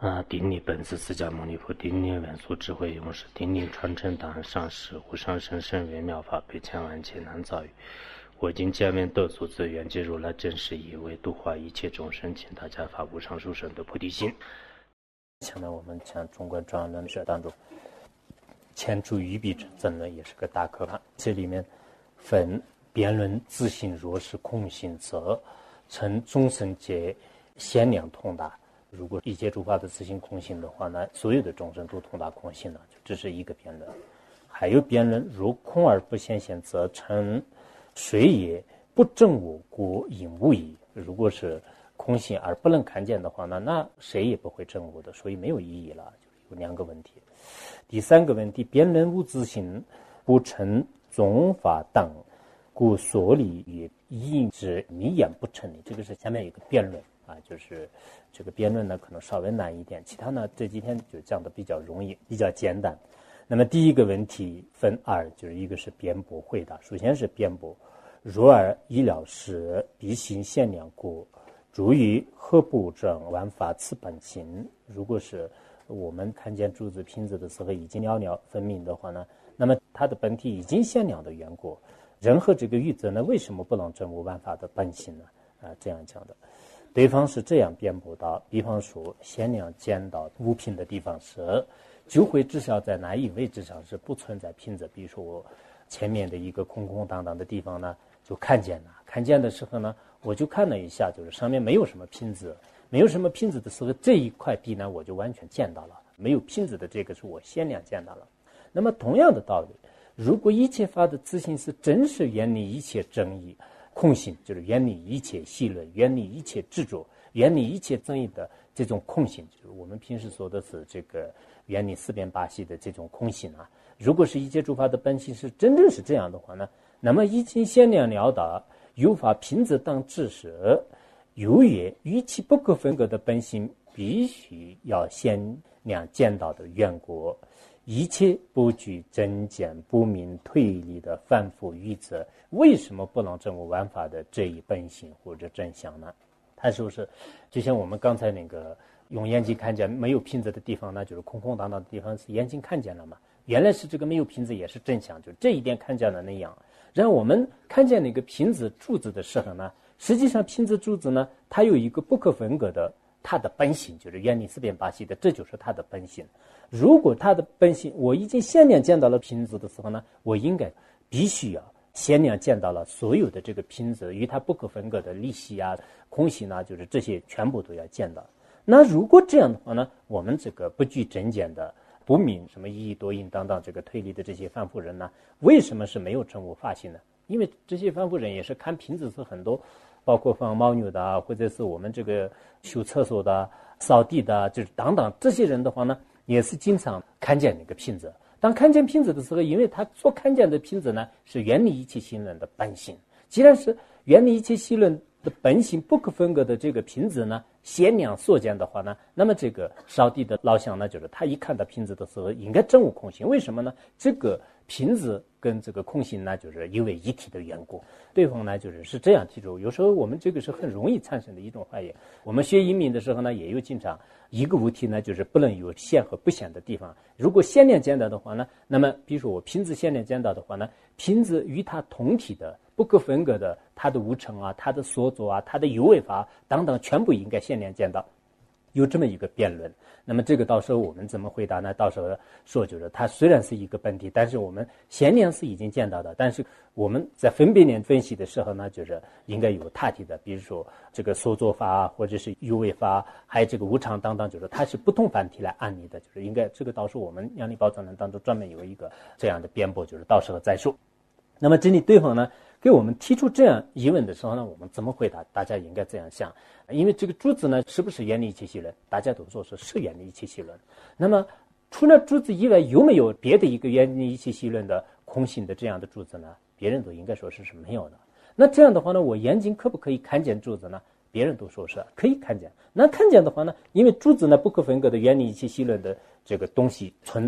顶礼本师释迦牟尼佛，顶礼文殊智慧勇士，顶礼传承档案上师，无上甚深微妙法，百千万劫难遭遇。我今见闻得所资，愿解如来真实义，为度化一切众生，请大家发无上殊胜的菩提心。下面我们讲中国庄严论社当中，前出于彼之争论也是个大课案。这里面分辩论自性若是空性，则称众生皆限量通达。如果一切诸法的自性空性的话呢，所有的众生都通达空性了，这是一个辩论。还有辩论如空而不显现，则称谁也不证我故因无疑。如果是空性而不能看见的话呢，那谁也不会证悟的，所以没有意义了。有两个问题。第三个问题，辩论无自性，不称宗法当，故所理与因之迷言不成立。这个是下面一个辩论就是这个辩论呢可能稍微难一点，其他呢这几天就讲的比较容易，比较简单。那么第一个问题分二，就是一个是辩驳回答。首先是辩驳，若而意了时，必行限量故，诸于何不证万法此本性。如果是我们看见珠子瓶子的时候已经了了分明的话呢，那么它的本体已经限量的缘故，任何这个原则呢为什么不能证悟万法的本性呢？这样讲的。对方是这样辩驳到，比方说限量见到物品的地方时，就会至少在那一位置上是不存在瓶子。比如说我前面的一个空空荡荡的地方呢，就看见了，看见的时候呢，我就看了一下，就是上面没有什么瓶子，没有什么瓶子的时候，这一块地呢我就完全见到了，没有瓶子的这个是我限量见到了。那么同样的道理，如果一切法的自性是真实远离一切争议，空性就是远离一切戏论，远离一切执着，远离一切争议的这种空性，就是我们平时说的是这个远离四边八系的这种空性啊。如果是一切诸法的本性是真正是这样的话呢，那么已经限量了达有法品质当知识，由于与其不可分割的本性必须要限量见到的缘故，一切不具真见不明推理的反复语则，为什么不能证悟万法的这一本性或者真相呢？他说是就像我们刚才那个用眼睛看见没有瓶子的地方呢，就是空空荡荡的地方是眼睛看见了嘛，原来是这个没有瓶子也是真相，就这一点看见了那样。然后我们看见那个瓶子柱子的时候呢，实际上瓶子柱子呢它有一个不可分割的它的本性，就是远离四边八系的，这就是它的本性。如果它的本性我已经限量见到了瓶子的时候呢，我应该必须要限量见到了所有的这个瓶子与它不可分割的离析啊、空性啊，就是这些全部都要见到。那如果这样的话呢，我们这个不具真见的不明什么一义多因等等这个推理的这些凡夫人呢，为什么是没有证悟法性呢？因为这些凡夫人也是看瓶子是很多，包括放牦牛的或者是我们这个修厕所的、扫地的，就是等等这些人的话呢，也是经常看见那个瓶子。当看见瓶子的时候，因为他所看见的瓶子呢是远离一切心论的本性，既然是远离一切心论的本性不可分割的这个瓶子呢限量所见的话呢，那么这个扫地的老乡呢，就是他一看到瓶子的时候应该证悟空性。为什么呢？这个瓶子跟这个空性呢就是因为一体的缘故。对方呢是这样提出，有时候我们这个是很容易产生的一种怀疑。我们学移民的时候呢，也有经常一个物体呢就是不能有显和不显的地方。如果限量见到的话呢，那么比如说我瓶子限量见到的话呢，瓶子与它同体的不可分割的它的无常啊、它的所作啊、它的有为法等等，全部应该限量见到。有这么一个辩论，那么这个到时候我们怎么回答呢？到时候说就是它虽然是一个本体，但是我们限量是已经见到的，但是我们在分别念分析的时候呢，就是应该有他体的，比如说这个所作法或者是有为法，还有这个无常等等，就是它是不同凡体来案例的，就是应该这个到时候我们量理宝藏论当中专门有一个这样的辩驳，就是到时候再说。那么这里对方呢给我们提出这样疑问的时候呢，我们怎么回答？大家应该这样想，因为这个珠子呢是不是远离一切系论？大家都说是远离一切系论。那么除了珠子以外，有没有别的一个远离一切系论的空性的这样的珠子呢？别人都应该说是没有的。那这样的话呢，我眼睛可不可以看见珠子呢？别人都说是可以看见。那看见的话呢，因为珠子呢不可分割的远离一切系论的这个东西存在，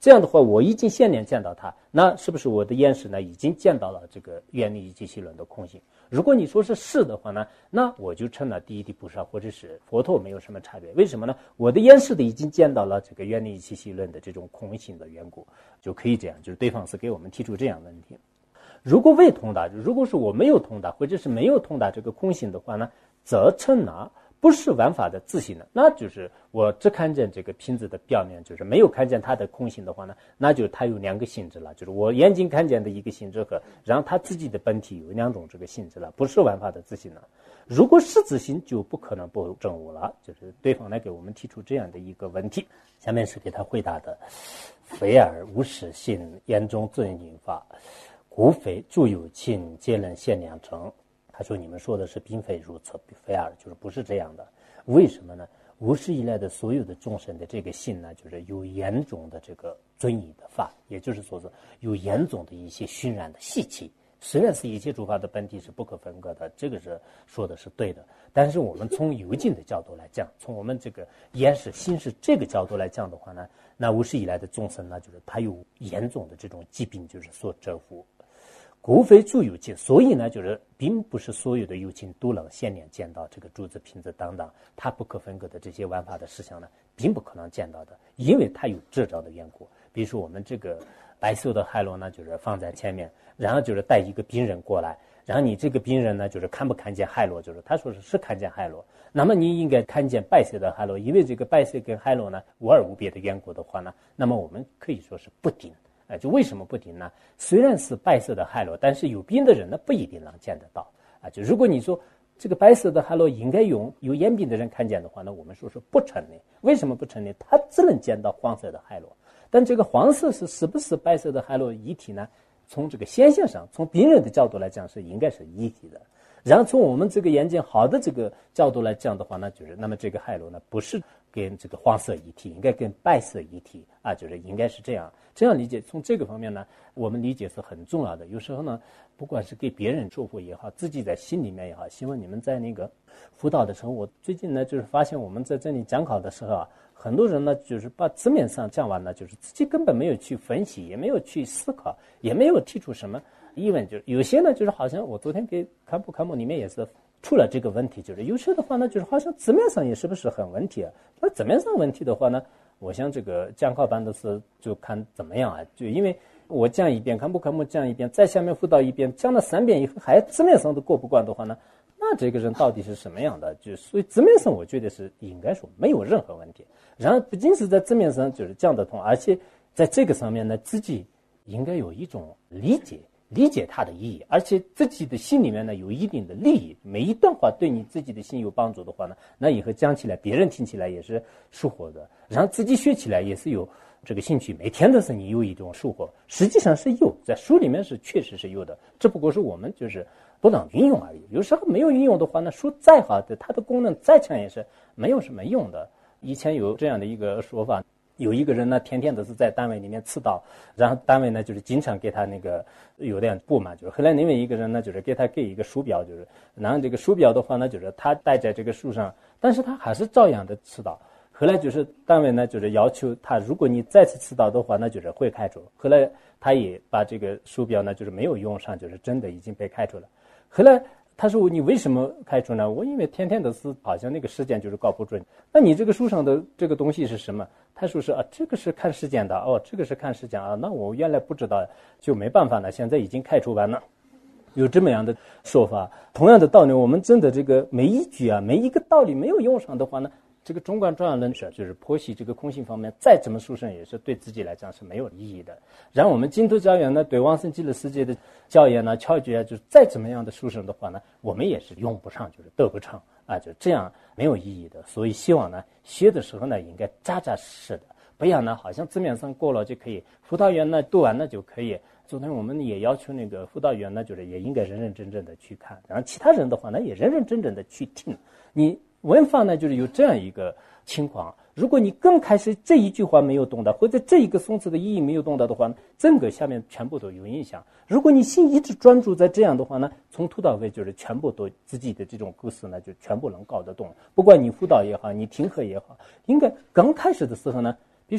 这样的话我已经现念见到它，那是不是我的眼识呢已经见到了这个愿力以及系论的空性？如果你说是的话呢，那我就成了第一地菩萨或者是佛陀没有什么差别。为什么呢？我的眼识的已经见到了这个愿力以及系论的这种空性的缘故，就可以这样，就是对方是给我们提出这样的问题。如果未通达，如果是我没有通达或者是没有通达这个空性的话呢，则称不是万法的自性的，那就是我只看见这个瓶子的表面，就是没有看见它的空性的话呢，那就它有两个性质了，就是我眼睛看见的一个性质和然后它自己的本体有两种这个性质了，不是万法的自性了。如果是自性，就不可能不证悟了。就是对方来给我们提出这样的一个问题，下面是给他回答的：非尔无实性，言中尊引法，故非诸有情皆能现量成。他说你们说的是并非如此，非尔就是不是这样的。为什么呢？无始以来的所有的众生的这个性呢，就是有严重的这个尊严的法，也就是说是有严重的一些熏染的习气。虽然是一切诸法的本体是不可分割的，这个是说的是对的，但是我们从有境的角度来讲，从我们这个眼识心识这个角度来讲的话呢，那无始以来的众生呢，就是他有严重的这种疾病，就是所折服。故非诸有情，所以呢，就是并不是所有的有情都能现念见到这个珠子、瓶子等等，它不可分割的这些万法的实相呢，并不可能见到的，因为它有执着的缘故。比如说我们这个白色的海螺呢，就是放在前面，然后就是带一个病人过来，然后你这个病人呢，就是看不看见海螺，就是他说是看见海螺，那么你应该看见白色的海螺，因为这个白色跟海螺呢无二无别的缘故的话呢，那么我们可以说是不定。就为什么不定呢？虽然是白色的海螺，但是有病的人呢不一定能见得到啊。就如果你说这个白色的海螺应该有眼病的人看见的话呢，我们说是不成立。为什么不成立？他只能见到黄色的海螺，但这个黄色是不是白色的海螺一体呢？从这个现象上，从病人的角度来讲是应该是一体的。然后从我们这个眼睛好的这个角度来讲的话呢，就是那么这个海螺呢不是跟这个黄色一体，应该跟白色一体啊，就是应该是这样理解。从这个方面呢，我们理解是很重要的。有时候呢，不管是给别人说服也好，自己在心里面也好，希望你们在那个辅导的时候，我最近呢就是发现我们在这里讲考的时候啊，很多人呢就是把字面上讲完了，就是自己根本没有去分析，也没有去思考，也没有提出什么疑问。就是有些呢就是好像我昨天给堪布里面也是出了这个问题，就是有些的话呢就是好像字面上也是不是很问题啊？那字面上问题的话呢，我想这个讲考班的是就看怎么样啊，就因为我讲一遍，堪布讲一遍，在下面辅导一遍，讲了3遍以后还字面上都过不关的话呢，那这个人到底是什么样的？就所以字面上我觉得是应该说没有任何问题。然后不仅是在字面上就是讲得通，而且在这个上面呢，自己应该有一种理解它的意义，而且自己的心里面呢有一定的利益。每一段话对你自己的心有帮助的话呢，那以后讲起来别人听起来也是收获的，然后自己学起来也是有这个兴趣，每天都是你有一种收获。实际上是有，在书里面是确实是有的，只不过是我们就是不能运用而已。有时候没有运用的话呢，书再好的它的功能再强也是没有什么用的。以前有这样的一个说法，有一个人呢天天都是在单位里面迟到，然后单位呢就是经常给他那个有点不满，就是后来另外一个人呢就是给一个书表，就是然后这个书表的话呢就是他带在这个书上，但是他还是照样的迟到。后来就是单位呢就是要求他，如果你再次迟到的话那就是会开除。后来他也把这个书表呢就是没有用上，就是真的已经被开除了。后来他说你为什么开除呢？我因为天天的是好像那个时间就是搞不准。那你这个书上的这个东西是什么？他说是这个是看时间的这个是看时间那我原来不知道，就没办法了，现在已经开除完了。有这么样的说法。同样的道理，我们真的这个每一句每一个道理没有用上的话呢，这个中观庄严论者就是剖析这个空性方面再怎么殊胜也是对自己来讲是没有意义的。然后我们净土教员呢对往生极乐世界的教研呢窍诀就是再怎么样的殊胜的话呢，我们也是用不上，就是得不成就这样没有意义的。所以希望呢学的时候呢应该扎扎实实的，不要呢好像字面上过了就可以，辅导员呢读完了就可以。昨天我们也要求那个辅导员呢就是也应该认认真真的去看，然后其他人的话呢也认认真真的去听。你文法呢就是有这样一个情况，如果你刚开始这一句话没有懂到，或者这一个宋词的意义没有懂到的话，整个下面全部都有影响。如果你心一直专注在这样的话呢，从头到尾就是全部都自己的这种故事呢就全部能搞得动。不管你辅导也好，你听课也好，应该刚开始的时候呢，比如说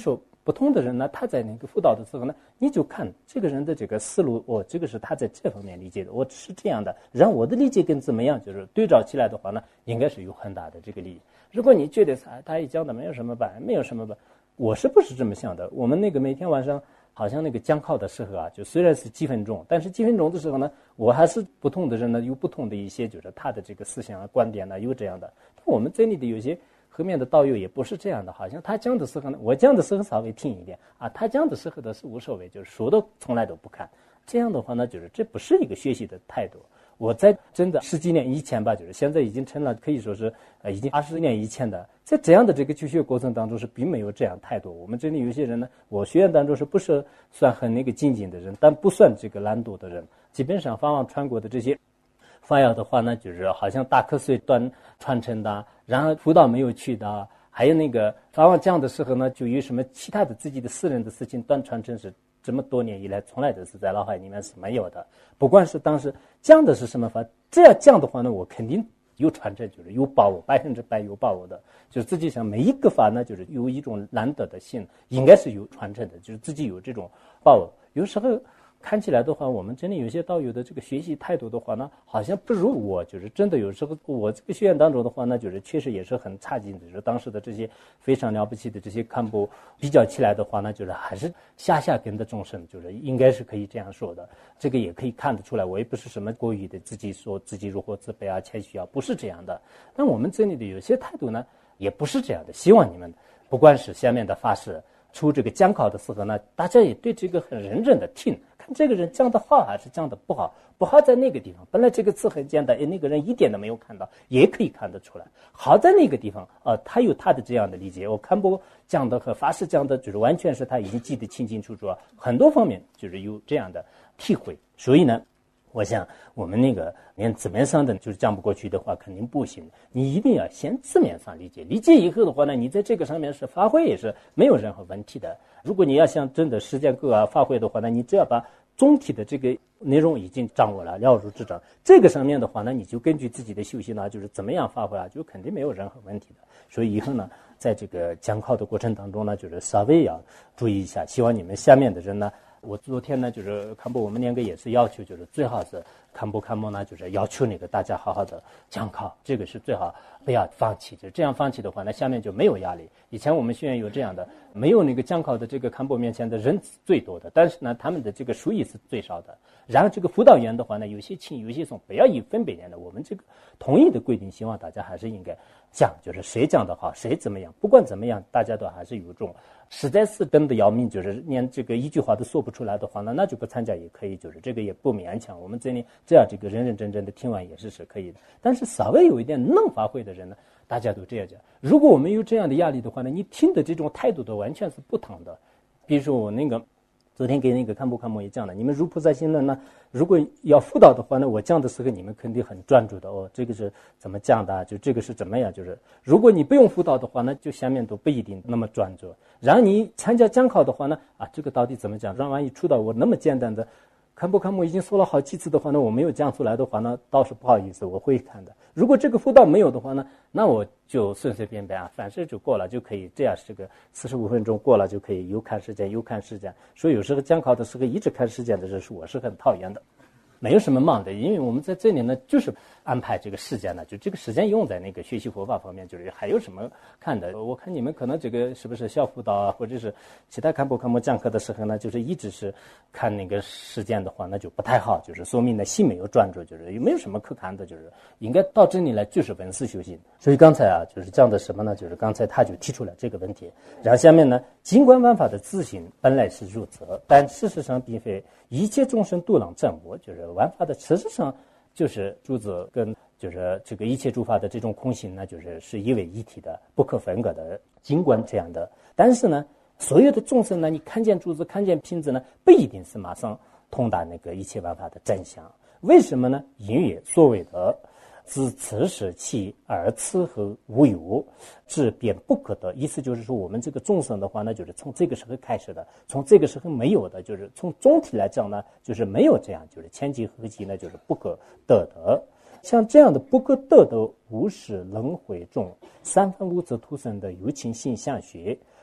不同的人呢，他在那个辅导的时候呢，你就看这个人的这个思路，这个是他在这方面理解的，我是这样的，然后我的理解跟怎么样，就是对照起来的话呢，应该是有很大的这个利益。如果你觉得他一讲的没有什么办，没有什么办，我是不是这么想的？我们那个每天晚上好像那个讲课的时候啊，就虽然是几分钟，但是几分钟的时候呢，我还是不同的人呢有不同的一些就是他的这个思想啊观点呢有这样的。我们这里的有些后面的导游也不是这样的，好像他讲的时候呢，我讲的时候稍微听一点啊，他讲的时候的是无所谓，就是说都从来都不看。这样的话呢，就是这不是一个学习的态度。我在真的10几年以前吧，就是现在已经成了可以说是已经20年以前的，在这样的这个求学过程当中是并没有这样态度。我们这里有些人呢，我学院当中是不是算很那个精进的人，但不算这个懒惰的人。基本上法王传过的这些发耀的话呢，就是好像大瞌睡端传承的，然后辅导没有去的，还有那个法王讲的时候呢，就有什么其他的自己的私人的事情端传承是这么多年以来从来都是在脑海里面是没有的。不管是当时讲的是什么法，这样讲的话呢，我肯定有传承，就是有把握，100%有把握的。就是自己想每一个法呢，就是有一种难得的性，应该是有传承的，就是自己有这种把握。有时候看起来的话，我们这里有些导游的这个学习态度的话呢，好像不如我，就是真的有时候我这个学院当中的话呢，就是确实也是很差劲的，就是当时的这些非常了不起的这些干部比较起来的话呢，就是还是下跟的众生，就是应该是可以这样说的。这个也可以看得出来，我也不是什么过于的自己说自己如何自卑啊、谦虚啊，不是这样的。但我们这里的有些态度呢，也不是这样的。希望你们不管是下面的法师出这个讲考的时候呢，大家也对这个很认真的听，看这个人讲的好还是讲的不好。不好在那个地方，本来这个词很简单，那个人一点都没有看到，也可以看得出来。好在那个地方，他有他的这样的理解。我看不讲的和法师讲的，就是完全是他已经记得清清楚楚，很多方面就是有这样的体会。所以呢，我想我们那个连字面上的就是讲不过去的话，肯定不行。你一定要先字面上理解，理解以后的话呢，你在这个上面是发挥也是没有任何问题的。如果你要想真的实践个啊发挥的话呢，你只要把总体的这个内容已经掌握了，了如指掌。这个上面的话呢，你就根据自己的修行呢，就是怎么样发挥啊，就肯定没有任何问题的。所以以后呢，在这个讲考的过程当中呢，就是稍微要注意一下。希望你们下面的人呢，我昨天呢，就是康波我们两个也是要求，就是最好是康波呢，就是要求那个大家好好的讲考，这个是最好不要放弃。就这样放弃的话呢，下面就没有压力。以前我们学院有这样的，没有那个讲考的这个康波面前的人最多的，但是呢，他们的这个数益是最少的。然后这个辅导员的话呢，有些轻有些重，不要以分别念的。我们这个统一的规定，希望大家还是应该讲，就是谁讲得好，谁怎么样，不管怎么样，大家都还是有种。实在是等得要命，就是连这个一句话都说不出来的话呢，那就不参加也可以，就是这个也不勉强。我们这里这样这个认认真真的听完也是可以的。但是稍微有一点能发挥的人呢，大家都这样讲。如果我们有这样的压力的话呢，你听的这种态度都完全是不同的。比如说我那个昨天给那个看波也讲了，你们入菩萨行论呢，如果要辅导的话呢，我讲的时候你们肯定很专注的这个是怎么讲的，就这个是怎么样，就是如果你不用辅导的话呢，就下面都不一定那么专注。然后你参加讲考的话呢，这个到底怎么讲？让万一出到我那么简单的看波已经说了好几次的话呢，我没有讲出来的话呢，倒是不好意思，我会看的。如果这个辅导没有的话呢，那我就随随便便反正就过了就可以，这样这个45分钟过了就可以，有看时间。所以有时候讲考的时候一直看时间的人是我是很讨厌的。没有什么忙的，因为我们在这里呢，就是安排这个时间呢，就这个时间用在那个学习佛法方面，就是还有什么看的？我看你们可能这个是不是小辅导啊，或者是其他看波讲课的时候呢，就是一直是看那个时间的话，那就不太好，就是说明呢心没有专注，就是也没有什么可看的，就是应该到这里来就是文思修行。所以刚才就是讲的什么呢？就是刚才他就提出了这个问题，然后下面呢，尽管万法的自性本来是如此，但事实上并非一切众生都能证悟，就是万法的事实上就是诸子跟就是这个一切诸法的这种空性呢，是一为一体的，不可分割的。尽管这样的，但是呢，所有的众生呢，你看见诸子，看见品质呢，不一定是马上通达那个一切万法的真相。为什么呢？因为所谓的自此时起而此后无有，至变不可得。意思就是说，我们这个众生的话呢，就是从这个时候开始的，从这个时候没有的，就是从总体来讲呢，就是没有这样，就是前期后期呢，就是不可得的。像这样的不可得的无始轮回中三分无则徒生的有情性相学，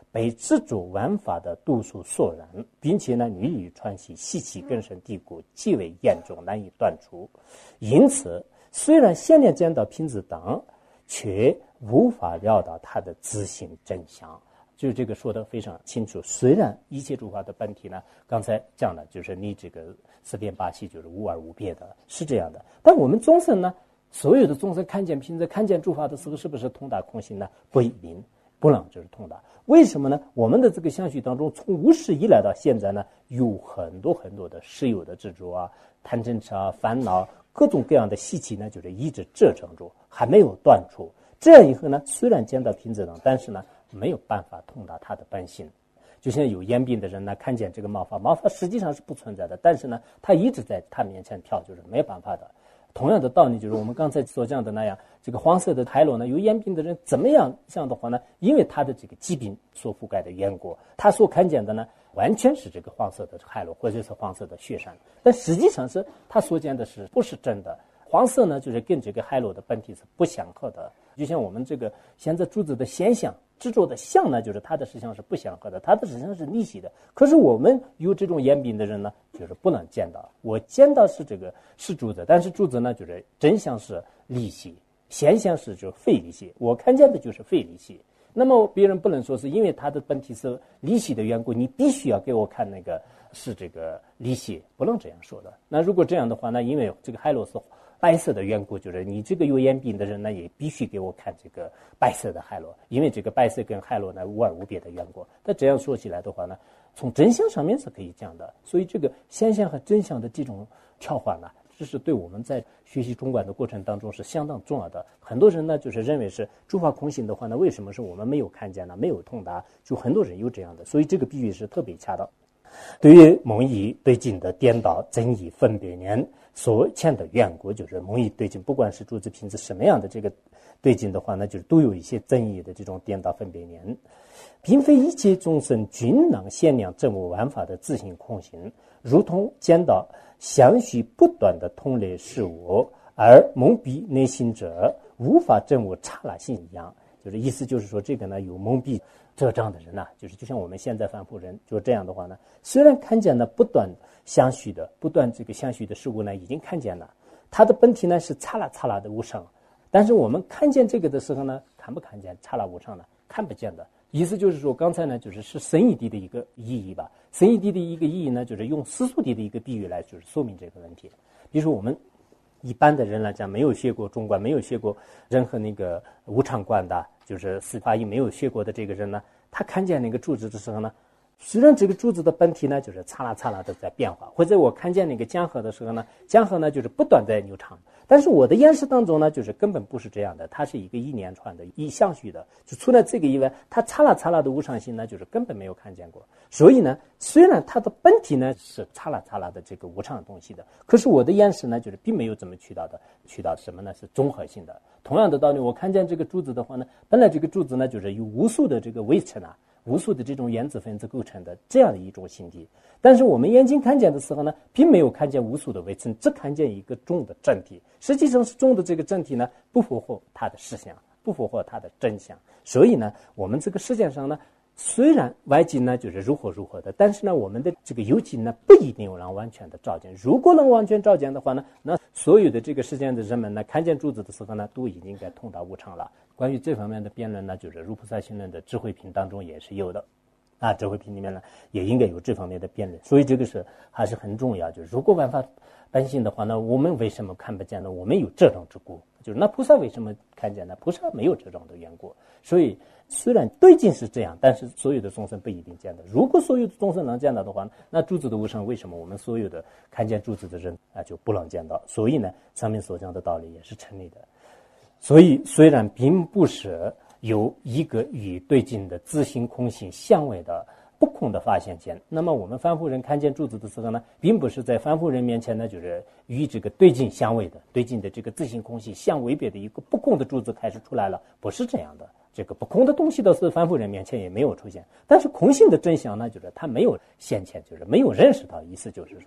被执着玩法的毒素所染，并且呢屡屡穿袭，习气根深蒂固，极为严重，难以断除。因此虽然先念见到品质等，却无法料到它的自性真相。就这个说得非常清楚。虽然一切诸法的本体呢，刚才讲了，就是你这个四边八系就是无二无别的，是这样的。但我们众生呢，所有的众生看见品质、看见诸法的时候，是不是通达空性呢？不一定，不能就是通达。为什么呢？我们的这个相续当中，从无始以来到现在呢，有很多很多的实有的执着啊、贪嗔痴啊、烦恼，各种各样的习气呢，就是一直折腾着，还没有断除。这样以后呢，虽然见到品质等，但是呢，没有办法通达它的本性。就像有眼病的人呢，看见这个毛发实际上是不存在的，但是呢，他一直在他面前跳，就是没有办法的。同样的道理，就是我们刚才所讲的那样，这个黄色的海螺呢，有眼病的人怎么样想的话呢？因为他的这个疾病所覆盖的缘故，他所看见的呢，完全是这个黄色的海螺或者是黄色的雪山，但实际上是他所见的是不是真的？黄色呢，就是跟这个海螺的本体是不相合的。就像我们这个现在柱子的现象执着的相呢，就是它的实相是不相合的，它的实相是离析的。可是我们有这种眼病的人呢，就是不能见到。我见到是这个是柱子，但是柱子呢，就是真相是离析，现象是就非离析。我看见的就是非离析。那么别人不能说是因为它的本体是离析的缘故，你必须要给我看那个是这个离析，不能这样说的。那如果这样的话，那因为这个海螺是白色的缘故，就是你这个有眼病的人呢，也必须给我看这个白色的海螺，因为这个白色跟海螺呢无二无别的缘故。但这样说起来的话呢，从真相上面是可以讲的。所以这个现象和真相的这种调换呢，这是对我们在学习中观的过程当中是相当重要的。很多人呢就是认为是诸法空性的话呢，为什么是我们没有看见呢？没有通达，就很多人有这样的。所以这个比喻是特别恰当。对于蒙疑对境的颠倒、争议、分别念所欠的缘故，就是蒙疑对境，不管是诸子品质什么样的这个对境的话呢，就是都有一些争议的这种颠倒分别念，并非一切众生均能限量证悟玩法的自性空性，如同见到相续不断的同类事物而蒙蔽内心者无法证悟刹那性一样。就是意思就是说，这个呢有蒙蔽遮障的人呢，就是就像我们现在凡夫人，就是这样的话呢，虽然看见了不断相续的这个相续的事物呢，已经看见了，它的本体呢是刹那刹那的无常，但是我们看见这个的时候呢，看不看见刹那无常呢？看不见的。意思就是说，刚才呢就是深一地的一个意义吧。深一地的一个意义呢，就是用世俗地的一个比喻来就是说明这个问题。比如说我们一般的人来讲，没有学过中观，没有学过任何那个无常观的，就是四法义没有学过的这个人呢，他看见那个柱子的时候呢，虽然这个柱子的本体呢就是刹那刹那的在变化，或者我看见那个江河的时候呢，江河呢就是不断在流畅，但是我的眼识当中呢，就是根本不是这样的，它是一个一连串的一相续的，就除了这个以外，它刹那刹那的无常性呢，就是根本没有看见过。所以呢，虽然它的本体呢是刹那刹那的这个无常的东西的，可是我的眼识呢，就是并没有这么取到什么呢？是综合性的。同样的道理，我看见这个柱子的话呢，本来这个柱子呢就是由无数的这个微尘啊，无数的这种原子分子构成的这样的一种形体，但是我们眼睛看见的时候呢，并没有看见无数的微尘，只看见一个重的正体。实际上是重的这个正体呢，不符合它的实相，不符合它的真相。所以呢，我们这个世界上呢，虽然外境呢就是如何的，但是呢，我们的这个有境呢不一定能完全的照见。如果能完全照见的话呢，那所有的这个世间的人们呢，看见柱子的时候呢，都已经该通达无常了。关于这方面的辩论呢，就是如菩萨行论的智慧品当中也是有的。啊，智慧品里面呢，也应该有这方面的辩论，所以这个是还是很重要。就是如果万法本性的话呢，我们为什么看不见呢？我们有这种之故，就是那菩萨为什么看见呢？菩萨没有这种的缘故。所以虽然对境是这样，但是所有的众生不一定见到。如果所有的众生能见到的话，那柱子的无常为什么我们所有的看见柱子的人啊就不能见到？所以呢，上面所讲的道理也是成立的。所以虽然并不是有一个与对境的自性空性相违的不空的法现前，那么我们凡夫人看见柱子的时候呢，并不是在凡夫人面前呢，就是与这个对境相违的，对境的这个自性空性相违别的一个不空的柱子开始出来了，不是这样的。这个不空的东西倒是凡夫人面前也没有出现，但是空性的真相呢，就是他没有现前，就是没有认识到，意思就是说，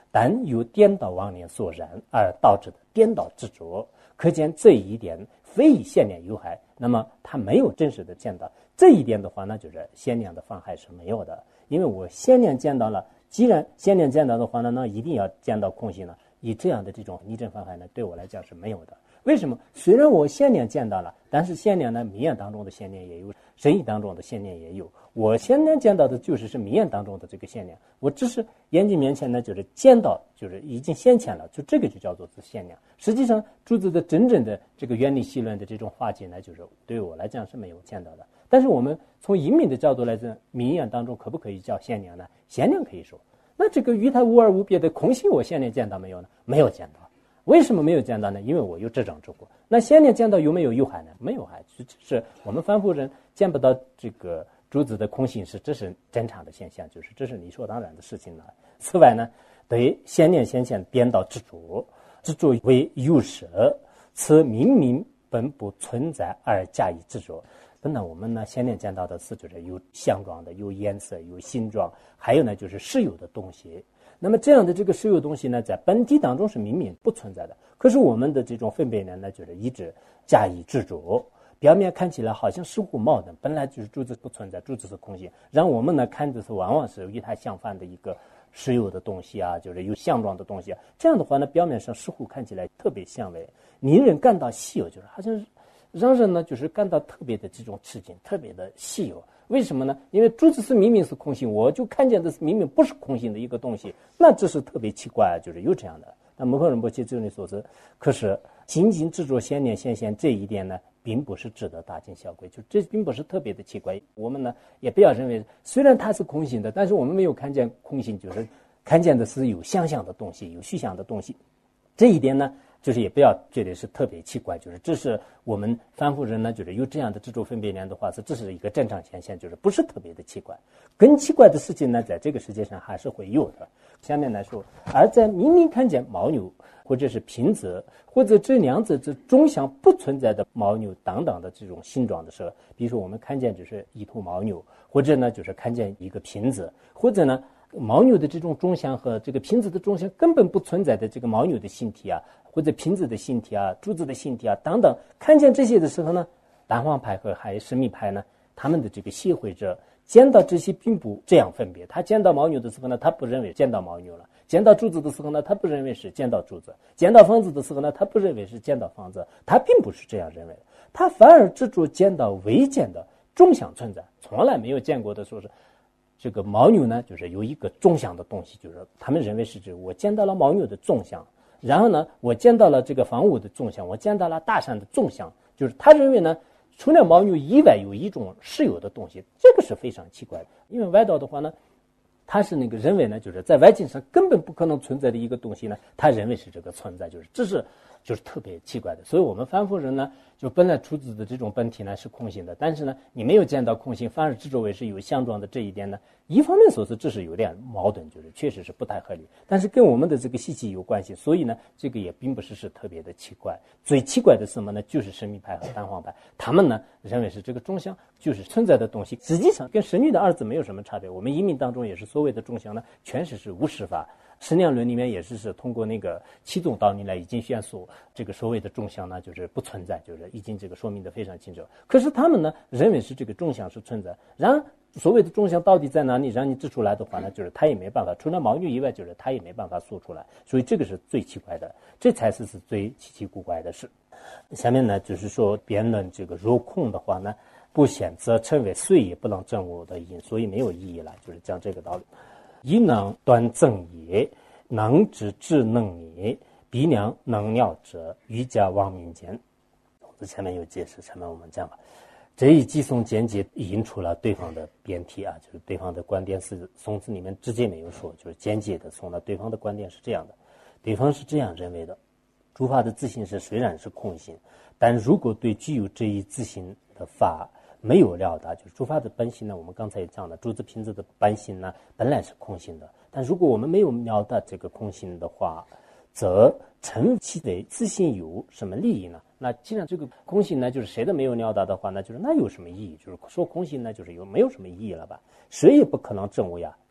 但由颠倒妄念所染而导致的颠倒执着。可见这一点非以先念有害，那么他没有真实的见到这一点的话，那就是先念的妨害是没有的。因为我先念见到了，既然先念见到的话呢，那一定要见到空性了。以这样的这种逆正妨害呢，对我来讲是没有的。为什么？虽然我先念见到了，但是先念呢，迷眼当中的先念也有，神意当中的先念也有。我先念见到的就是迷眼当中的这个先念，我只是眼睛面前呢，就是见到，就是已经现前了，就这个就叫做是先念。实际上，诸子的真正的这个原理细论的这种化解呢，就是对我来讲是没有见到的。但是我们从隐秘的角度来讲，迷眼当中可不可以叫先念呢？先念可以说。那这个与它无二无别的空性，我先念见到没有呢？没有见到。为什么没有见到呢？因为我有这种之过。那先念见到有没有有害呢？没有害，是我们凡夫人见不到这个诸子的空性这是正常的现象，就是这是理所当然的事情了。此外呢，对先念先现颠倒执着，执着为有舍，此明明本不存在而加以执着。本来我们呢先念见到的是就是有相状的，有颜色，有形状，还有呢就是实有的东西。那么这样的这个实有东西呢，在本体当中是明明不存在的。可是我们的这种分别呢，就是一直加以执着，表面看起来好像似乎矛盾，本来就是诸子不存在，诸子是空性，让我们呢看的是往往是与它相反的一个实有的东西啊，就是有相状的东西啊。这样的话呢，表面上似乎看起来特别相违，令人感到稀有，就是好像是让人呢就是感到特别的这种吃惊，特别的稀有。为什么呢？因为诸子是明明是空性，我就看见的是明明不是空性的一个东西，那这是特别奇怪，就是有这样的。那摩诃仁波切这里所知，可是仅仅执着先念先现这一点呢，并不是值得大惊小怪，就这并不是特别的奇怪。我们呢也不要认为，虽然它是空性的，但是我们没有看见空性，就是看见的是有相像的东西，有虚像的东西。这一点呢，就是也不要觉得是特别奇怪，就是这是我们凡夫人呢，就是有这样的执着分别念的话，这是一个正常现象，就是不是特别的奇怪。更奇怪的事情呢，在这个世界上还是会有的。下面来说，而在明明看见牦牛或者是瓶子或者这两者这中相不存在的牦牛等等的这种形状的时候，比如说我们看见就是一头牦牛，或者呢就是看见一个瓶子，或者呢牦牛的这种中相和这个瓶子的中相根本不存在的这个牦牛的形体啊，或者瓶子的形体啊，珠子的形体啊等等，看见这些的时候呢，丹皇派和还有神秘派呢，他们的这个协会者见到这些并不这样分别。他见到牦牛的时候呢，他不认为见到牦牛了；见到珠子的时候呢，他不认为是见到珠子；见到房子的时候呢，他不认为是见到房子。他并不是这样认为的，他反而执着见到未见的中相存在，从来没有见过的说是这个牦牛呢，就是有一个中相的东西，就是他们认为是我见到了牦牛的纵相，然后呢，我见到了这个房屋的纵相，我见到了大山的纵相，就是他认为呢，除了牦牛以外有一种实有的东西，这个是非常奇怪的。因为外道的话呢，他是那个认为呢，就是在外境上根本不可能存在的一个东西呢，他认为是这个存在，就是这是就是特别奇怪的。所以我们凡夫人呢，就本来出自的这种本体呢是空性的，但是呢你没有见到空性，反而执着为是有相状的这一点呢，一方面说是这是有点矛盾，就是确实是不太合理，但是跟我们的这个习气有关系，所以呢这个也并不是特别的奇怪。最奇怪的是什么呢？就是神秘派和丹皇派，他们呢认为是这个中相就是存在的东西，实际上跟神女的二字没有什么差别。我们移民当中也是所谓的中相呢，全是无实法。十量论里面也是通过那个七宗道理来已经宣说这个所谓的中相呢就是不存在，就是已经这个说明的非常清楚。可是他们呢认为是这个中相是存在，然而所谓的中相到底在哪里让你指出来的话呢，就是他也没办法，除了牦牛以外，就是他也没办法说出来，所以这个是最奇怪的，这才是最奇奇古怪的事。下面呢就是说辩论这个若空的话呢，不显则称为虽也不能证悟的因，所以没有意义了，就是讲这个道理。一能端正也，能知智能也，必量能了者，瑜伽王民间。这前面有解释，前面我们讲了，这一寄送简介引出了对方的辩题啊，就是对方的观点是宋词里面直接没有说，就是间接的送了对方的观点是这样的，对方是这样认为的：诸法的自性是虽然是空性，但如果对具有这一自性的法没有了达，就是诸法的本性呢，我们刚才也讲了，诸子品质的本性呢本来是空性的，但如果我们没有了达这个空性的话，则称其对自性有什么利益呢？那既然这个空性呢就是谁都没有了达的话，那就是那有什么意义？就是说空性呢就是没有什么意义了吧？谁也不可能证悟呀，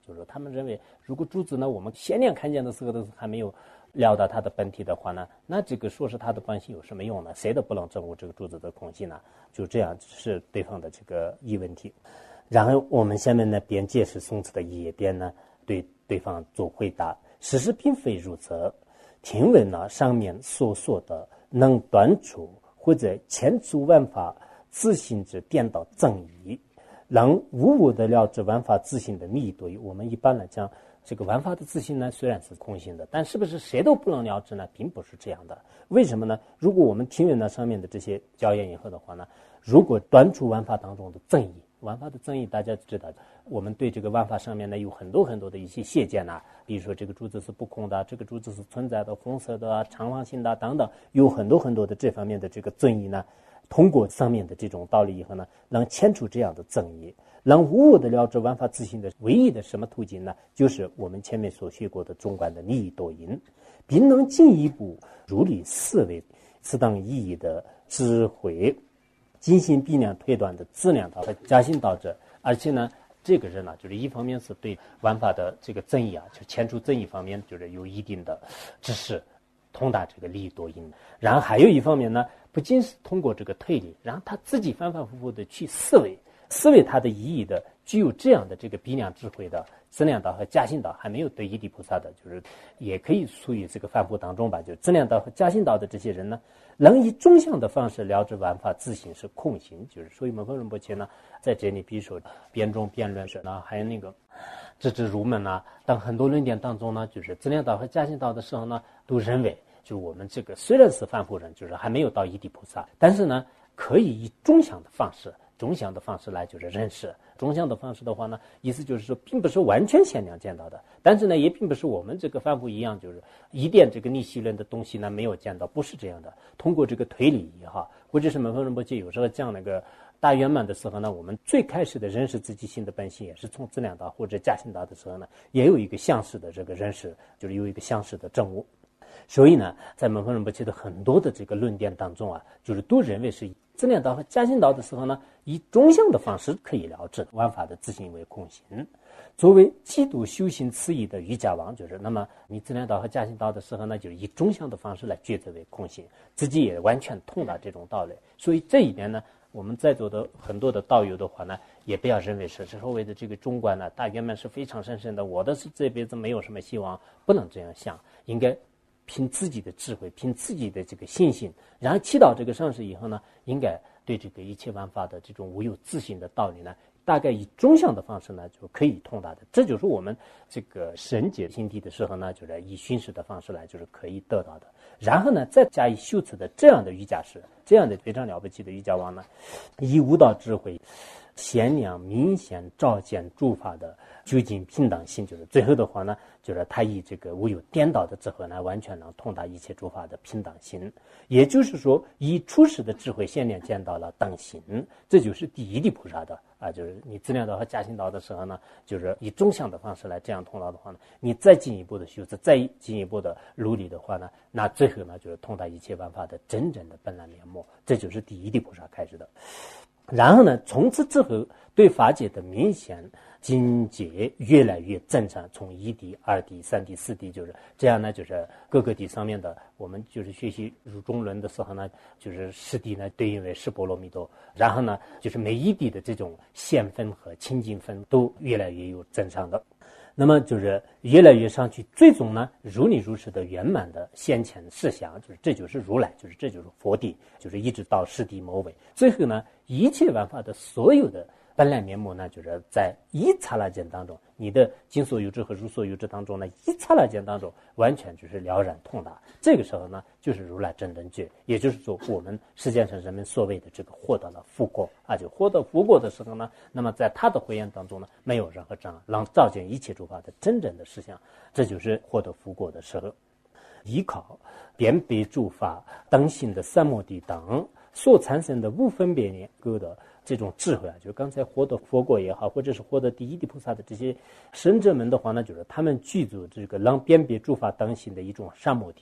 就是他们认为，如果珠子呢，我们先念看见的时候都还没有了到它的本体的话呢，那这个说是它的本性有什么用呢？谁都不能证悟这个珠子的空性呢？就这样是对方的这个疑问题。然后我们下面呢，便解释宋词的页边呢，对对方做回答。事实并非如此，听闻呢上面所说的能断除或者前除万法自性之颠倒正义，能无我的了知万法自性的密对。我们一般来讲，这个万法的自性呢虽然是空性的，但是不是谁都不能了知呢？并不是这样的。为什么呢？如果我们听闻了上面的这些教言以后的话呢，如果断除万法当中的正义，万法的正义大家知道，我们对这个万法上面呢有很多很多的一些谢见呐，比如说这个珠子是不空的，这个珠子是存在的、红色的、常方性的等等，有很多很多的这方面的这个正义呢，通过上面的这种道理以后呢，能牵出这样的正义，能无我的了知万法自性的唯一的什么途径呢？就是我们前面所学过的中观的利益多因，并能进一步如理思维此等意义的智慧，进行比量推断的质量道和假性道者。而且呢，这个人呢，就是一方面是对万法的这个正义啊，就牵出正义方面就是有一定的知识，通达这个利益多因。然后还有一方面呢，不仅是通过这个推理，然后他自己反反复复的去思维它的意义的，具有这样的这个比量智慧的质量道和假性道，还没有对一地菩萨的，就是也可以属于这个凡夫当中吧，就质量道和假性道的这些人呢，能以中相的方式了知万法自性是空性。就是所以门峰仁波切呢，在这里比如说辩中辩论是呢，还有那个直至入门啊等很多论点当中呢，就是质量道和假性道的时候呢，都认为就我们这个虽然是凡夫人，就是还没有到一地菩萨，但是呢，可以以中相的方式来就是认识。中相的方式的话呢，意思就是说，并不是完全限量见到的，但是呢，也并不是我们这个凡夫一样，就是一点这个逆袭论的东西呢没有见到，不是这样的。通过这个推理也好，或者是门峰仁波切有时候讲那个大圆满的时候呢，我们最开始的认识自己性的本性，也是从质量道或者假性道的时候呢，也有一个相似的这个认识，就是有一个相似的证悟。所以呢，在门峰仁波切的很多的这个论点当中啊，就是都认为是质量道和假性道的时候呢，以中相的方式可以了知万法的自性为空性。作为基督修行次义的瑜伽王，就是那么你质量道和假性道的时候呢，就是以中相的方式来抉择为空性，自己也完全通达这种道理。所以这一点呢，我们在座的很多的道友的话呢，也不要认为是所谓的这个中观呢，大圆满是非常神圣的，我的是这辈子没有什么希望，不能这样想，应该凭自己的智慧，凭自己的这个信心，然后祈祷这个上师以后呢，应该对这个一切万法的这种无有自性的道理呢，大概以中相的方式呢就可以通达的。这就是我们这个神解心地的时候呢，就是以熏食的方式来就是可以得到的。然后呢，再加以修持的这样的瑜伽师，这样的非常了不起的瑜伽王呢，以悟道智慧显量明显照见诸法的究竟平等性，就是最后的话呢，就是他以这个无有颠倒的智慧呢，完全能通达一切诸法的平等性。也就是说，以初始的智慧显量见到了等性，这就是第一地菩萨的啊，就是你质量道和假性道的时候呢，就是以中相的方式来这样通达的话呢，你再进一步的修持，再进一步的努力的话呢，那最后呢就是通达一切万法的真正的本来面目，这就是第一地菩萨开始的。然后呢，从此之后对法界的明显境界越来越正常，从一地、二地、三地、四地，就是这样呢，就是各个地上面的，我们就是学习入中论的时候呢，就是十地呢对应为十波罗蜜多，然后呢，就是每一地的这种现分和清净分都越来越有正常的。那么就是越来越上去，最终呢，如理如实的圆满的现前事相，就是这就是如来，就是这就是佛地，就是一直到十地末尾。最后呢，一切万法的所有的本来面目呢，就是在一刹那间当中，你的今所有之和如所有之当中呢，一刹那间当中完全就是了然通达。这个时候呢，就是如来真正觉，也就是说我们世界上人们所谓的这个获得了福果啊，就获得福果的时候呢，那么在他的慧眼当中呢，没有任何障碍，让照见一切诸法的真正的实相，这就是获得福果的时候。依靠辨别诸法等性的三摩地等所产生的无分别念格的这种智慧啊，就刚才获得佛果也好，或者是获得第一地菩萨的这些圣者们的话呢，就是他们具足这个能辨别诸法等性的一种三摩地，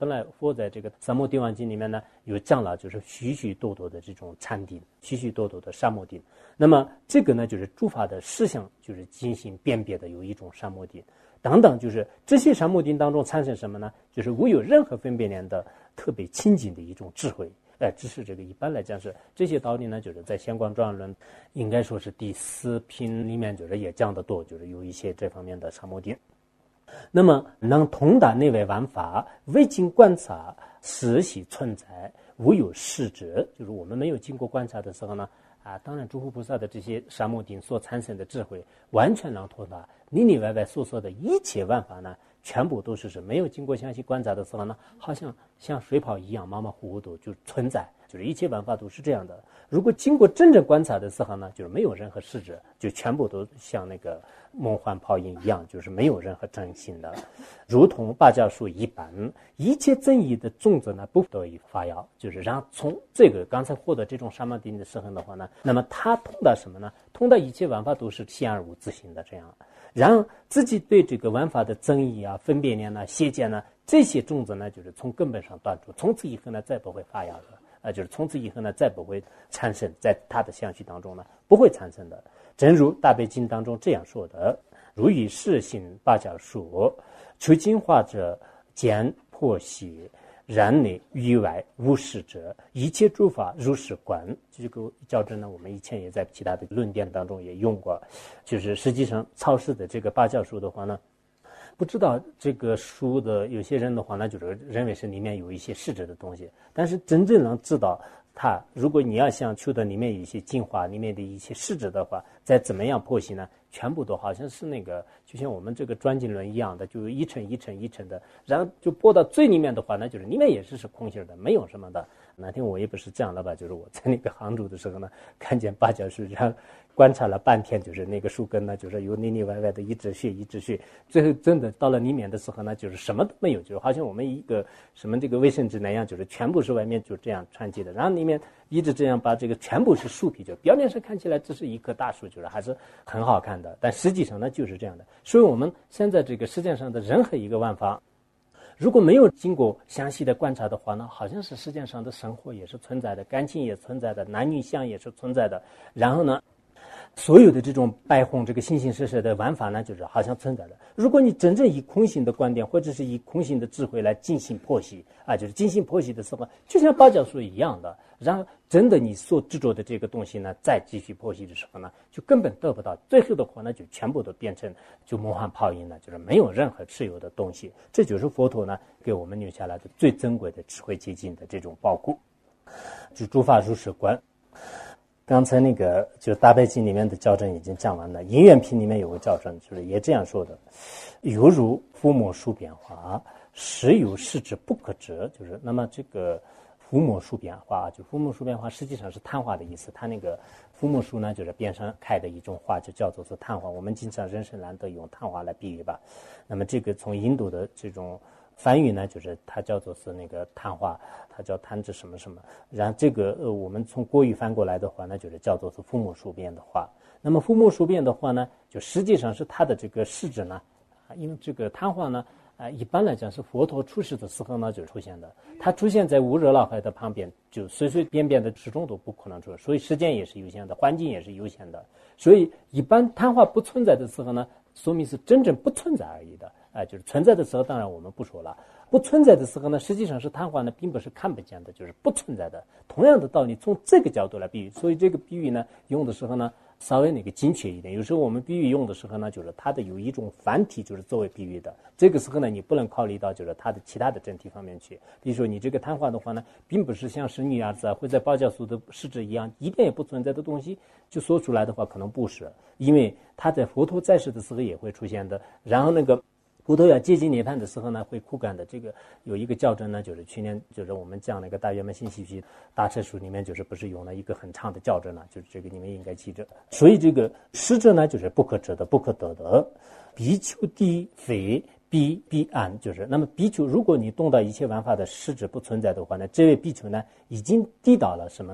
本来佛在这个三摩地王经里面呢，有讲了就是许许多多的这种禅定，许许多多的沙摩定。那么这个呢，就是诸法的实相，就是进行辨别的有一种沙摩定。等等，就是这些沙摩定当中产生什么呢？就是无有任何分别念的特别清净的一种智慧。只是这个一般来讲是这些道理呢，就是在《显观庄论》应该说是第4品里面，就是也讲得多，就是有一些这方面的沙摩定。那么能通达内外万法，未经观察实系存在，无有实者，就是我们没有经过观察的时候呢，当然诸佛菩萨的这些沙摩定所产生的智慧，完全能通达里里外外所说的一切万法呢，全部都是没有经过详细观察的时候呢，好像像水泡一样马马虎虎的就存在，就是一切万法都是这样的。如果经过真正观察的时候呢，就是没有任何实质，就全部都像那个梦幻泡影一样，就是没有任何真心的，如同芭蕉树一般，一切正义的种子呢不得以发芽。就是让从这个刚才获得这种沙摩定的时候的话呢，那么它通达什么呢？通达一切万法都是现而无自性的这样。然后自己对这个万法的争议啊、分别念啊、邪见呢，这些种子呢，就是从根本上断除，从此以后呢，再不会发芽的，就是从此以后呢，再不会产生，在它的相续当中呢，不会产生的。正如大悲经当中这样说的：如以是性芭蕉树，求精化者见破习，然内于外无实者，一切诸法如是观。这个校正呢，我们以前也在其他的论点当中也用过。就是实际上超市的这个芭蕉树的话呢，不知道这个树的有些人的话呢，就是认为是里面有一些实质的东西，但是真正能知道它，如果你要想求得里面有一些精华，里面的一些实质的话，再怎么样剖析呢，全部都好像是那个就像我们这个转经轮一样的，就一层一层一层的，然后就播到最里面的话呢，就是里面也是空心的，没有什么的。那天我也不是这样的吧，就是我在那个杭州的时候呢，看见芭蕉树，然后观察了半天，就是那个树根呢，就是有里里外外的一直血，最后真的到了里面的时候呢，就是什么都没有，就是好像我们一个什么这个卫生纸那样，就是全部是外面就这样串起的，然后里面一直这样把这个全部是树皮，就表面上看起来这是一棵大树，就是还是很好看的，但实际上呢就是这样的。所以我们现在这个世界上的任何一个万法，如果没有经过详细的观察的话呢，好像是世界上的生活也是存在的，感情也存在的，男女相也是存在的，然后呢所有的这种摆红这个形形色色的玩法呢，就是好像存在的。如果你真正以空性的观点或者是以空性的智慧来进行剖析就是进行剖析的时候，就像芭蕉树一样的，然后真的你所执着的这个东西呢，再继续剖析的时候呢，就根本得不到，最后的话呢，就全部都变成就梦幻泡影了，就是没有任何持有的东西。这就是佛陀呢给我们留下来的最珍贵的智慧结晶的这种宝库，就诸法如是观。刚才那个就大悲经里面的校正已经讲完了，因缘品里面有个校正，就是也这样说的：犹如伏魔树变化，实有实质不可折。就是那么这个伏魔树变化，就伏魔树变化实际上是昙花的意思。它那个伏魔树呢，就是边上开的一种花，就叫做是昙花。我们经常人生难得用昙花来比喻吧。那么这个从印度的这种梵语呢，就是它叫做是那个昙花，它叫弹指什么什么。然后这个我们从国语翻过来的话呢，就是叫做是伏魔树变的花。那么伏魔树变的话呢，就实际上是它的这个实质呢，因为这个昙花呢，一般来讲是佛陀出世的时候呢就出现的，它出现在无热闹海的旁边，就随随便便的始终都不可能出现，所以时间也是有限的，环境也是有限的，所以一般昙花不存在的时候呢，说明是真正不存在而已的。就是存在的时候，当然我们不说了。不存在的时候呢，实际上是昙花呢，并不是看不见的，就是不存在的。同样的道理，从这个角度来比喻，所以这个比喻呢，用的时候呢，稍微那个精确一点。有时候我们比喻用的时候呢，就是它的有一种繁体，就是作为比喻的。这个时候呢，你不能考虑到就是它的其他的整体方面去。比如说你这个昙花的话呢，并不是像是女儿子或者芭蕉树的实质一样，一点也不存在的东西，就说出来的话可能不是，因为它在佛陀在世的时候也会出现的。然后那个佛陀要接近涅槃的时候呢，会枯干的。这个有一个校正呢，就是去年就是我们讲那个大圆满信息批大册书里面，就是不是用了一个很长的校正呢，就是这个你们应该记着。所以这个实质呢，就是不可折的、不可得的。比丘地非必安，就是那么比丘，如果你懂到一切万法的实质不存在的话呢，这位比丘呢，已经抵到了什么呢？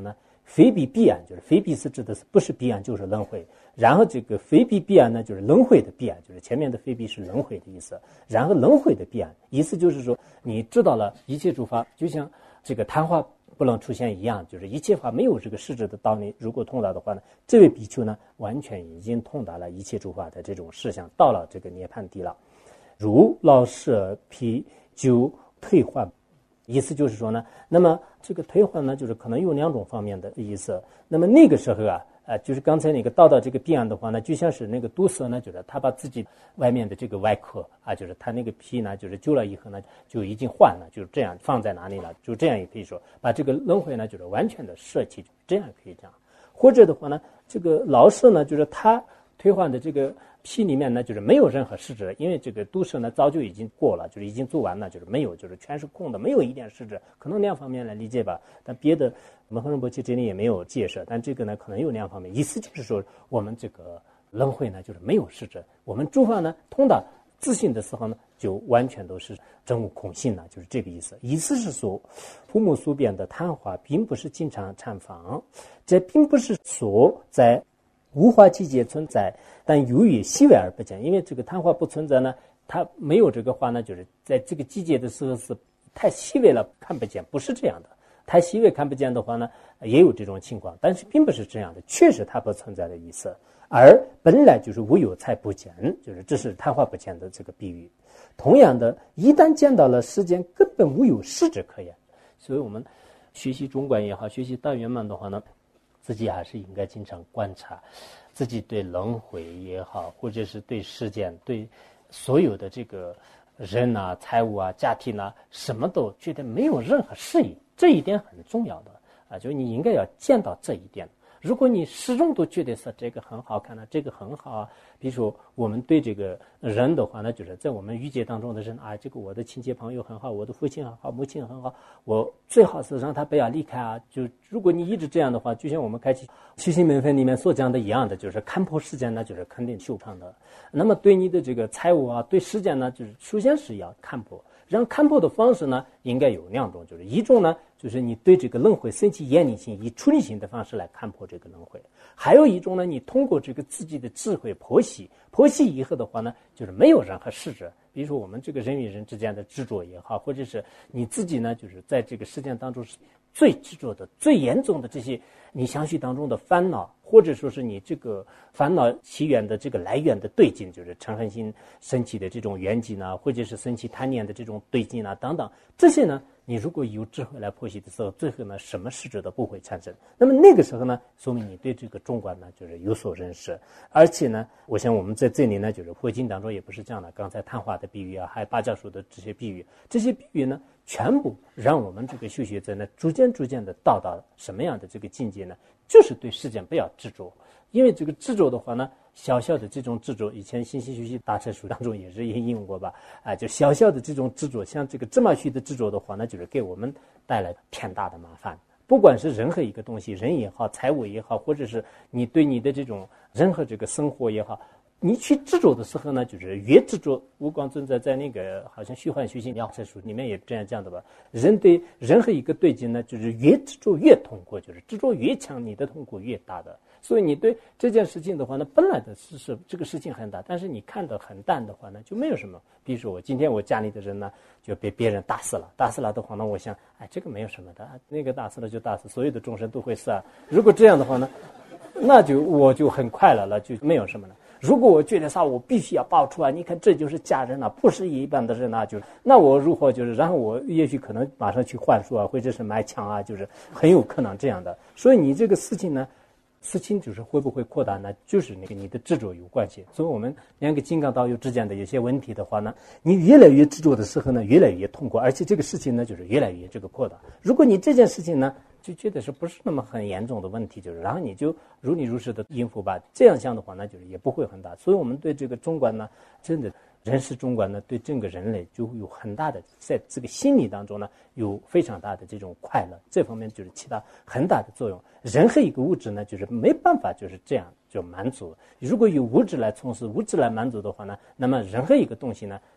非彼彼岸，就是非彼是指的是不是彼岸就是轮回，然后这个非彼彼岸呢就是轮回的彼岸，就是前面的非彼是轮回的意思，然后轮回的彼岸意思就是说你知道了一切诸法就像这个昙花不能出现一样，就是一切法没有这个实质的道理，如果通达的话呢，这位比丘呢完全已经通达了一切诸法的这种事项，到了这个涅槃地了。如老舍毗就退换，意思就是说呢，那么这个退换呢，就是可能有两种方面的意思。那么那个时候啊，就是刚才那个到这个彼岸的话呢，就像是那个毒蛇呢，就是他把自己外面的这个外壳啊，就是他那个皮呢，就是揪了以后呢，就已经换了，就是这样放在哪里了，就这样也可以说把这个轮回呢，就是完全的舍弃，这样可以讲。或者的话呢，这个老舍呢，就是他退换的这个皮里面呢，就是没有任何实质，因为这个毒蛇呢早就已经过了，就是已经做完了，就是没有，就是全是空的，没有一点实质，可能两方面来理解吧。但别的蒙亨仁波切这里也没有介绍，但这个呢可能有两方面，意思就是说我们这个轮回呢就是没有实质，我们诸法呢通达自信的时候呢就完全都是真无空性了，就是这个意思。意思是说父母所变的昙花并不是经常绽放，这并不是说在无花季节存在，但由于细微而不见，因为这个昙花不存在呢，它没有这个花呢，就是在这个季节的时候是太细微了看不见，不是这样的。太细微看不见的话呢，也有这种情况，但是并不是这样的，确实它不存在的意思。而本来就是无有才不见，就是这是昙花不见的这个比喻。同样的，一旦见到了世间根本无有实质可言，所以我们学习中观也好，学习大圆满的话呢，自己还是应该经常观察自己对轮回也好，或者是对世间对所有的这个人啊财物啊家庭啊什么都觉得没有任何适应，这一点很重要的啊，就你应该要见到这一点。如果你始终都觉得是这个很好看啊，这个很好啊，比如说我们对这个人的话呢，就是在我们遇见当中的人啊，这个我的亲戚朋友很好，我的父亲很好，母亲很好，我最好是让他不要离开啊。就如果你一直这样的话，就像我们开启起心门分里面所讲的一样的，就是看破世间呢，就是肯定修胖的。那么对你的这个财务啊，对世间呢，就是首先是要看破。然后看破的方式呢，应该有两种，就是一种呢，就是你对这个轮回升起厌离心，以处理性的方式来看破这个轮回；还有一种呢，你通过这个自己的智慧剖析以后的话呢，就是没有任何实质。比如说我们这个人与人之间的执着也好，或者是你自己呢，就是在这个事件当中是最执着的、最严重的这些你相续当中的烦恼，或者说是你这个烦恼起源的这个来源的对境，就是嗔恨心升起的这种缘起呢，或者是升起贪念的这种对境啊等等，这些呢，你如果有智慧来剖析的时候，最后呢，什么实质都不会产生。那么那个时候呢，说明你对这个中观呢，就是有所认识。而且呢，我想我们在这里呢，就是佛经当中也不是这样的。刚才昙花的比喻啊，还有芭蕉树的这些比喻呢，全部让我们这个修学者呢，逐渐的到什么样的这个境界呢？就是对世间不要执着，因为这个执着的话呢，小小的这种执着，以前信息学习大乘书当中也是引用过吧？啊，就小小的这种执着，像这个芝麻须的执着的话呢，就是给我们带来天大的麻烦。不管是任何一个东西，人也好，财物也好，或者是你对你的这种任何这个生活也好，你去执着的时候呢，就是越执着。无光尊者在那个好像虚幻虚心两册书里面也这样讲的吧？人对任何一个对境呢，就是越执着越痛苦，就是执着越强，你的痛苦越大的。所以你对这件事情的话呢，本来的是这个事情很大，但是你看得很淡的话呢，就没有什么。比如说我今天我家里的人呢，就被别人打死了的话呢，我想，哎，这个没有什么的，那个打死了就打死，所有的众生都会死啊。如果这样的话呢，那就我就很快乐了，就没有什么了。如果我觉得啥，我必须要爆出来，你看这就是家人啊，不是一般的人啊，就是那我如何就是，然后我也许可能马上去换书啊，或者是买枪啊，就是很有可能这样的。所以你这个事情呢，事情就是会不会扩大呢？就是那个你的执着有关系。所以我们两个金刚道友之间的有些问题的话呢，你越来越执着的时候呢，越来越痛苦，而且这个事情呢，就是越来越这个扩大。如果你这件事情呢，就觉得是不是那么很严重的问题，就是然后你就如理如实的应付吧，这样想的话呢，就是也不会很大。所以我们对这个中观呢，真的人世中观呢，对整个人类就有很大的，在这个心理当中呢，有非常大的这种快乐，这方面就是起到很大的作用。任何一个物质呢，就是没办法就是这样就满足。如果有物质来从事，物质来满足的话呢，那么任何一个东西呢，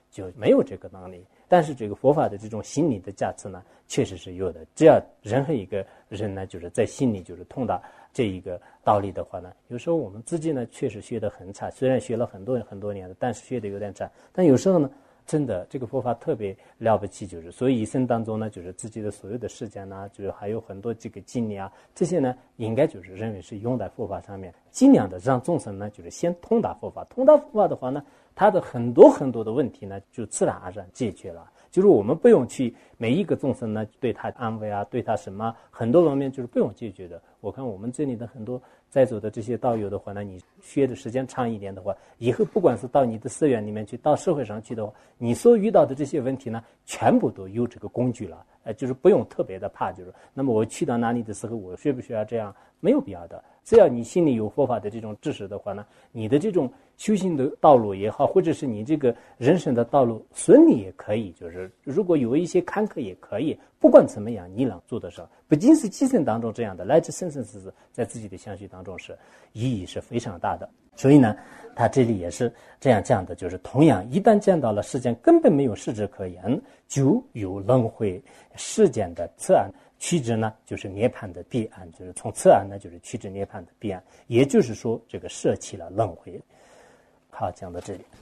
就没有这个能力。但是这个佛法的这种心理的价值呢，确实是有的。只要任何一个人呢，就是在心里就是通达这一个道理的话呢，有时候我们自己呢确实学得很差，虽然学了很多年了，但是学得有点差。但有时候呢，真的这个佛法特别了不起，就是所以一生当中呢，就是自己的所有的时间呢，就是还有很多这个精力啊，这些呢，应该就是认为是用在佛法上面，尽量的让众生呢，就是先通达佛法。通达佛法的话呢，他的很多的问题呢，就自然而然解决了。就是我们不用去每一个众生呢，对他安慰啊，对他什么很多方面就是不用解决的。我看我们这里的很多在座的这些道友的话呢，你学的时间长一点的话，以后不管是到你的寺院里面去，到社会上去的话，你所遇到的这些问题呢，全部都有这个工具了，就是不用特别的怕，就是那么我去到哪里的时候，我需不需要这样？没有必要的。只要你心里有佛法的这种知识的话呢，你的这种修行的道路也好，或者是你这个人生的道路顺利也可以，就是如果有一些坎坷也可以，不管怎么样，你能做得上，不仅是今生当中这样的，乃至生生世世在自己的相续当中是意义是非常大的。所以呢，他这里也是这样讲的，就是同样一旦见到了世间根本没有实质可言，就有轮回世间的此岸，趋之呢就是涅槃的彼岸，就是从此岸呢就是趋至涅槃的彼岸，也就是说这个舍弃了轮回。好，讲到这里。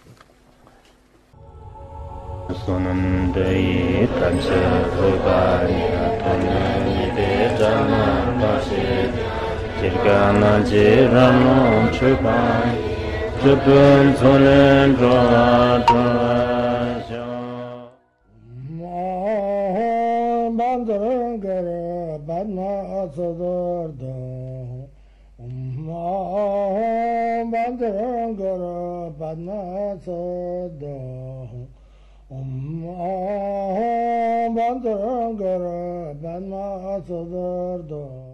Sonam dei tanche rubaya tonne de jana pashe jirgana jirano chupai chupun sonen droa droa bandran gara banna sadar da bandran gara banna sadar bandran gara banna sadar da